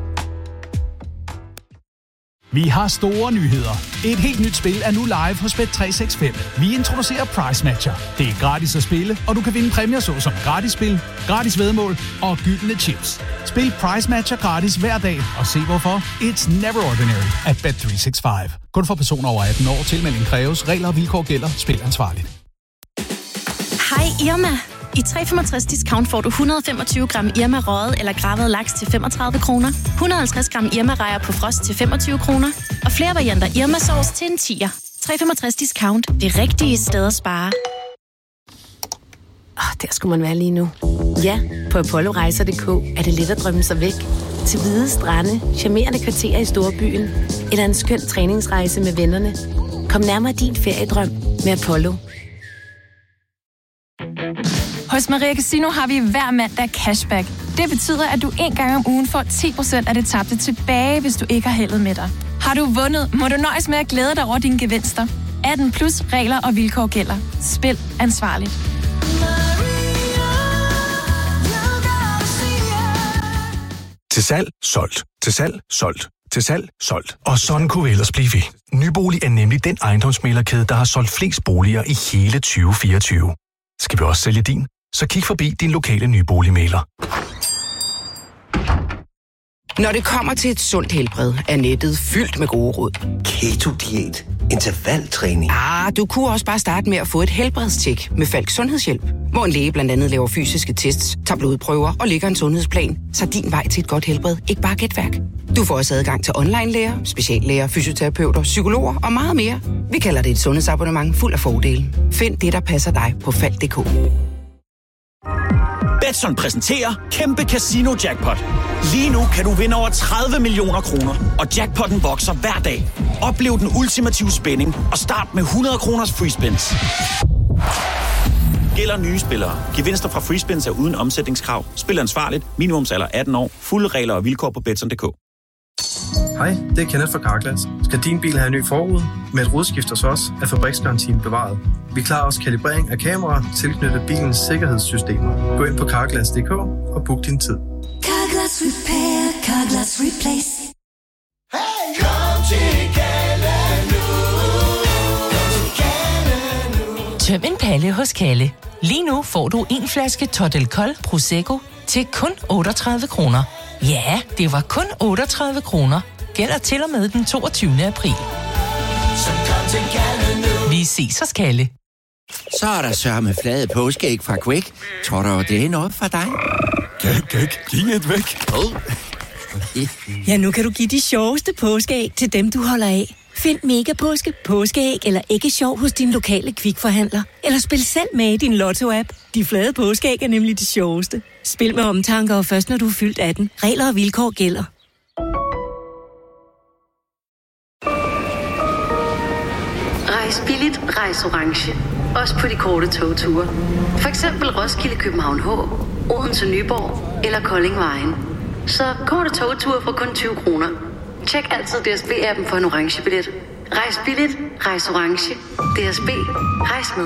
Vi har store nyheder. Et helt nyt spil er nu live hos Bet tre seks fem. Vi introducerer Price Matcher. Det er gratis at spille, og du kan vinde præmier såsom gratis spil, gratis væddemål og gyldne chips. Spil Price Matcher gratis hver dag, og se hvorfor. It's never ordinary at Bet tre seks fem. Kun for personer over atten år. Tilmelding kræves. Regler og vilkår gælder. Spil ansvarligt. Hej Irma. I tre komma femogtres discount får du et hundrede og femogtyve gram Irma røget eller gravet laks til femogtredive kroner, et hundrede og halvtreds gram Irma rejer på frost til femogtyve kroner og flere varianter Irma sovs til en tier. tre komma femogtres discount. Det rigtige sted at spare. Oh, der skulle man være lige nu. Ja, på apollo rejser punktum d k er det let at drømme sig væk. Til hvide strande, charmerende kvarterer i storbyen eller en skøn træningsrejse med vennerne. Kom nærmere din feriedrøm med Apollo. Hos Maria Casino har vi hver mandag cashback. Det betyder, at du en gang om ugen får ti procent af det tabte tilbage, hvis du ikke har heldet med dig. Har du vundet, må du nøjes med at glæde dig over dine gevinster. atten plus regler og vilkår gælder. Spil ansvarligt. Til salg, solgt. Til salg, solgt. Til salg, solgt. Og sådan kunne vi ellers blive ved. Nybolig er nemlig den ejendomsmæglerkæde, der har solgt flest boliger i hele tyve fireogtyve. Skal vi også sælge din? Så kig forbi din lokale nyboligmægler. Når det kommer til et sundt helbred, er nettet fyldt med gode råd. Keto-diæt, intervaltræning. Ah, du kunne også bare starte med at få et helbredstjek med Falk Sundhedshjælp, hvor en læge blandt andet laver fysiske tests, tager blodprøver og lægger en sundhedsplan, så din vej til et godt helbred ikke bare er gætværk. Du får også adgang til online-læger, speciallæger, fysioterapeuter, psykologer og meget mere. Vi kalder det et sundhedsabonnement fuld af fordele. Find det, der passer dig på falk punktum d k. Betson præsenterer Kæmpe Casino Jackpot. Lige nu kan du vinde over tredive millioner kroner, og jackpotten vokser hver dag. Oplev den ultimative spænding og start med hundrede kroners free spins. Gælder nye spillere. Gevinster fra free spins er uden omsætningskrav. Spil ansvarligt. Minimumsalder atten år. Fulde regler og vilkår på betson punktum d k. Hej, det er Kenneth fra Carglass. Skal din bil have en ny forrude? Med et rodskift hos os er fabriksgarantien bevaret. Vi klarer også kalibrering af kameraer tilknyttet bilens sikkerhedssystemer. Gå ind på carglass punktum d k og book din tid. Carglass Repair, Carglass Replace. Hey, kom til Kalle nu. Kom til Kalle nu. Tøm en palle hos Kalle. Lige nu får du en flaske Totel Kold Prosecco til kun otteogtredive kroner. Ja, det var kun otteogtredive kroner. Gælder til og med den toogtyvende april. Så kom til Kalle nu. Vi ses hos Kalle. Så er der sørme flade påskeæg fra Quick. Tror du, det er noget for dig? Gæk, gæk, giv et væk. Ja, nu kan du give de sjoveste påskeæg til dem, du holder af. Find Mega Påske, påskeæg eller ikke sjov hos din lokale Kvikforhandler. Eller spil selv med i din Lotto-app. De flade påskeæg er nemlig de sjoveste. Spil med omtanke og først når du er fyldt atten. Regler og vilkår gælder. Rejs billigt, rejs orange. Også på de korte togture. For eksempel Roskilde, København H, Odense, Nyborg eller Kolding Vejen. Så korte togture for kun tyve kroner. Tjek altid D S B-appen for en orange billet. Rejs billigt, rejs orange. D S B, rejs med.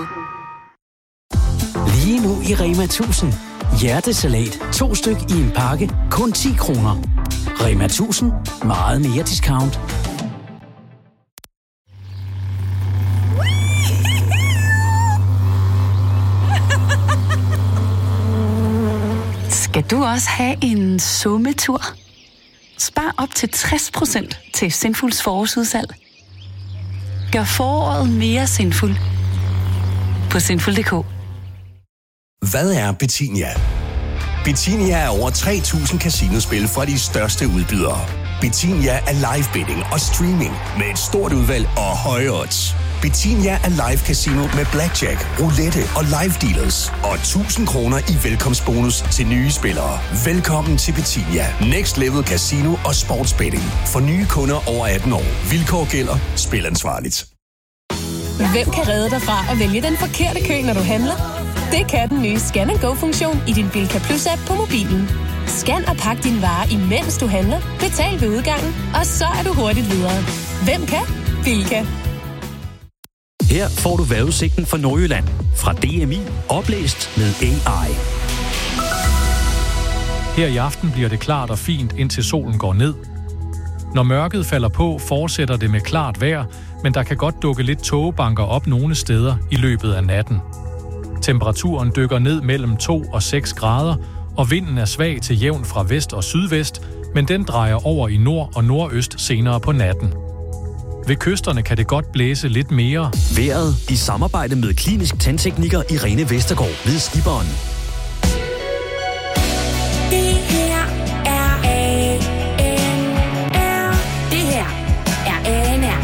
Lige nu i Rema tusind. Hjertesalat. To styk i en pakke. Kun ti kroner. Rema tusind. Meget mere discount. Skal du også have en summetur? Spar op til tres procent til Sinfuls forårsudsalg. Gør foråret mere sinful på sinful punktum d k. Hvad er Betinia? Betinia er over tre tusind casinospil fra de største udbydere. Betinia er live betting og streaming med et stort udvalg og høje odds. Betinia er live casino med blackjack, roulette og live dealers. Og tusind kroner i velkomstbonus til nye spillere. Velkommen til Betinia. Next Level Casino og Sportsbetting. For nye kunder over atten år. Vilkår gælder. Spil ansvarligt. Hvem kan redde dig fra at vælge den forkerte kø, når du handler? Det kan den nye Scan and Go-funktion i din Bilka Plus-app på mobilen. Scan og pak dine varer, imens du handler. Betal ved udgangen, og så er du hurtigt videre. Hvem kan? Bilka. Her får du vejrudsigten for Nordjylland fra D M I, oplæst med A I. Her i aften bliver det klart og fint, indtil solen går ned. Når mørket falder på, fortsætter det med klart vejr, men der kan godt dukke lidt tågebanker op nogle steder i løbet af natten. Temperaturen dykker ned mellem to og seks grader, og vinden er svag til jævn fra vest og sydvest, men den drejer over i nord og nordøst senere på natten. Ved kysterne kan det godt blæse lidt mere. Vejret i samarbejde med klinisk tandtekniker Irene Vestergaard ved Skiberen. Det her er A N R. Det her er A N R.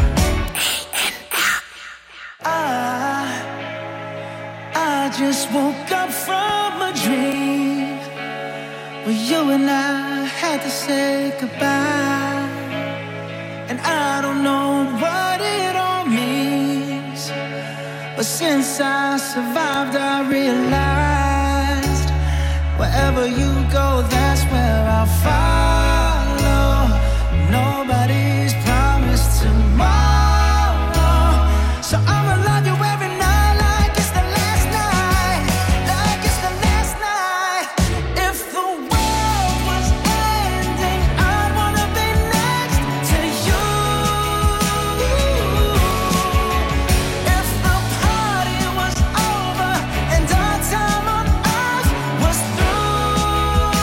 I, I just woke up from a dream where you and I had to say goodbye. And I don't know what it all means, but since I survived, I realized wherever you go, that's where I'll follow. Nobody's promised tomorrow, so I'ma love you every night like it's the last night, like it's the last night. If the world was ending, I'd wanna be next to you. If the party was over and our time on earth was through,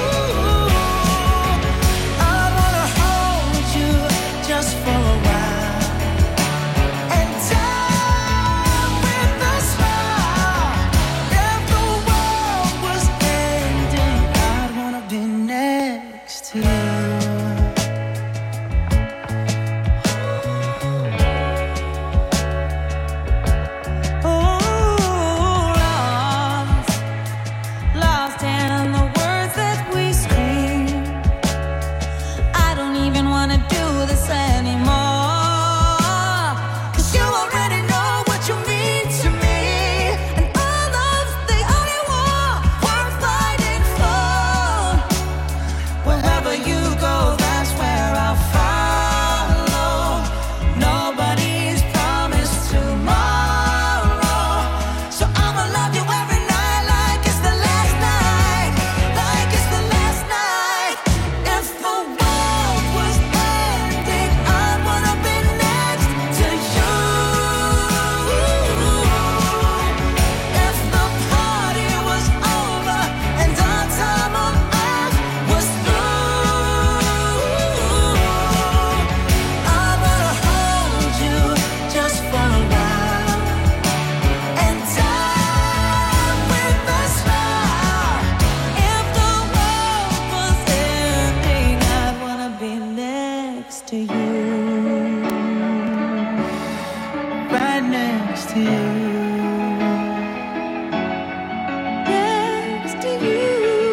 I'd wanna hold you just for a while and die with a smile. If the world was ending, I'd wanna be next to you. Lost, lost in the words that we scream. I don't even wanna do this anymore, 'cause you already know what you mean to me, and all love's the only war worth fighting for. Wherever you go, that's where I'll follow. Nobody's promised tomorrow, so I'ma love you every night like it's the last night, like it's the last night. If the world was ending, I'd wanna be next to you. If the party was over and our time on earth was through, I'd wanna hold you just for a while and die with a smile. If the world was ending, I'd wanna be next to you, right next to you, next to you,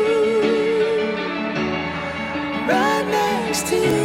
right next to you.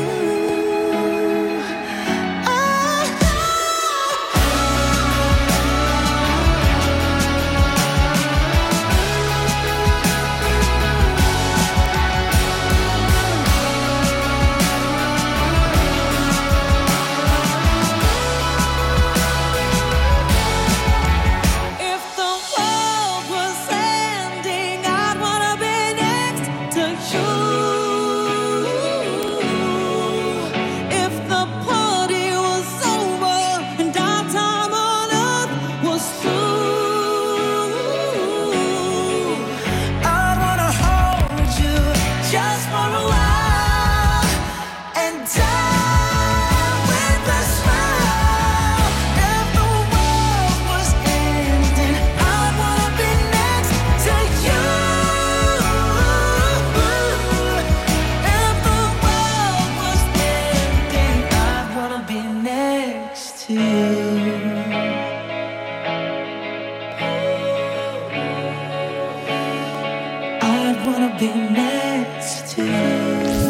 I'd wanna be next to you.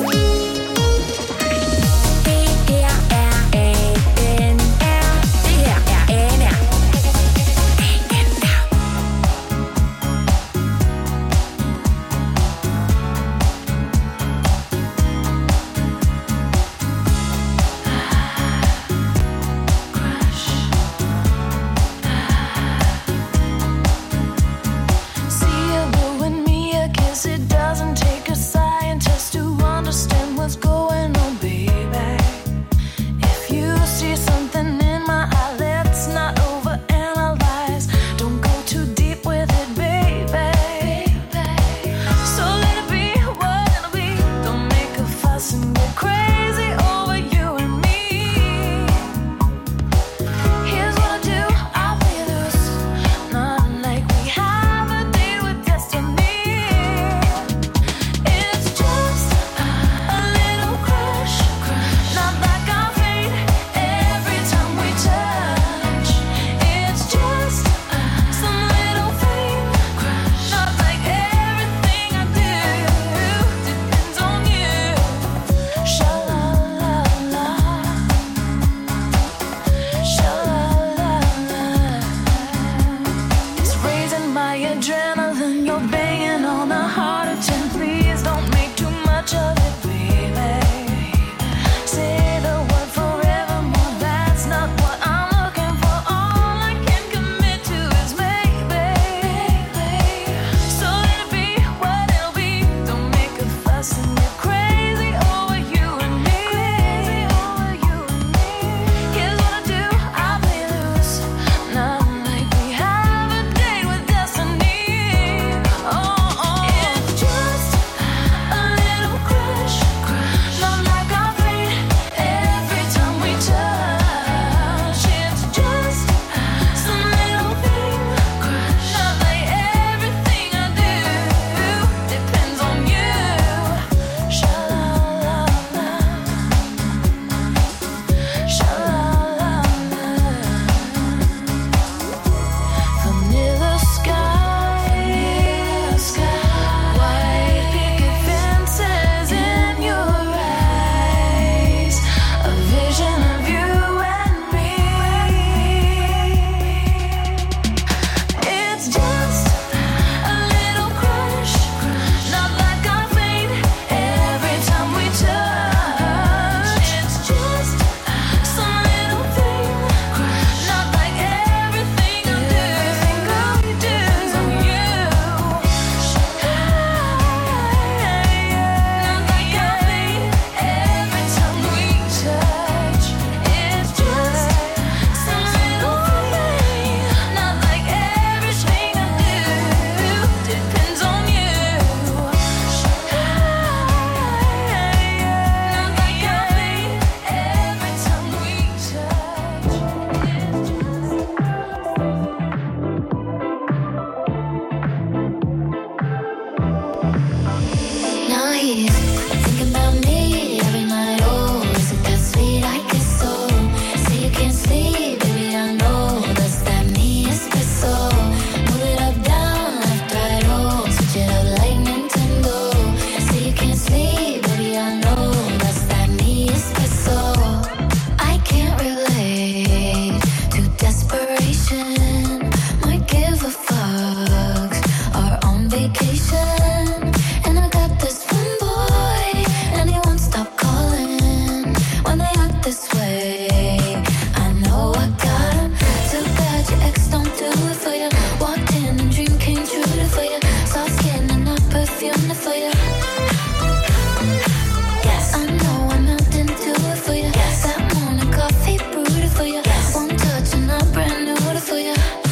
For you.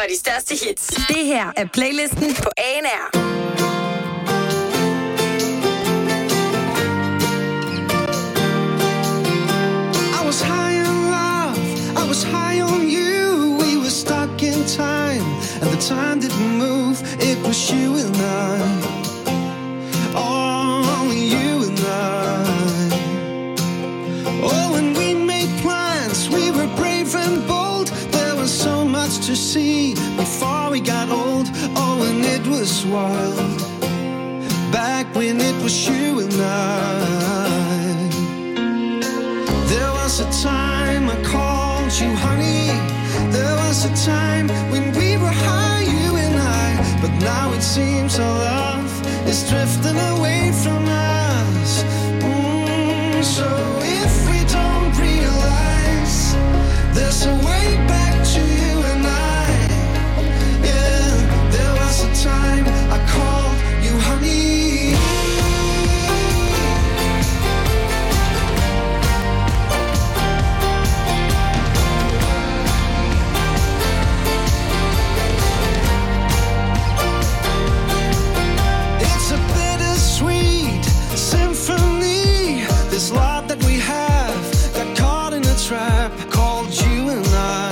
de største hits. Det her er playlisten på A N R. I was high on love, I was high on you. We were stuck in time, and the time didn't move. It was you and I, only you and I. Oh, and we made plans, we were brave and bold. There was so much to see before we got old. Oh, and it was wild, back when it was you and I. There was a time I called you honey. There was a time when we were high, you and I. But now it seems our love is drifting away from us. Mm, so if we don't realize there's a way back to you and I. Yeah, there was a time I called you honey. This love that we have got caught in a trap called you and I.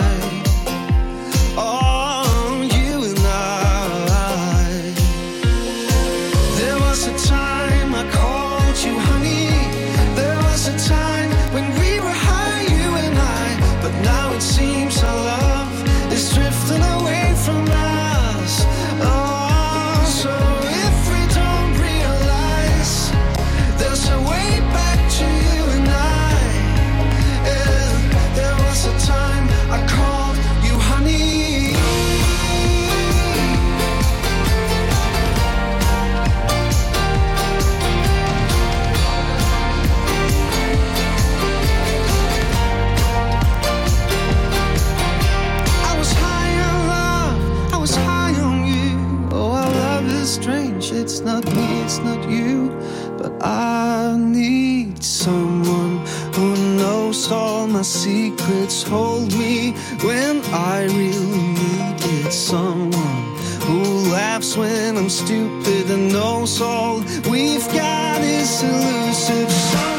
Oh, you and I. There was a time I called you honey. There was a time when we were high, you and I. But now it seems our love is drifting away from us. Oh, so if we don't realize there's a way back to you and I. Yeah, there was a time I called you honey. I was high on love, I was high on you. Oh, our love is strange, it's not me, it's not you. But I need someone who knows all my secrets, hold me when I really need it. Someone who laughs when I'm stupid and knows all we've got is elusive. Someone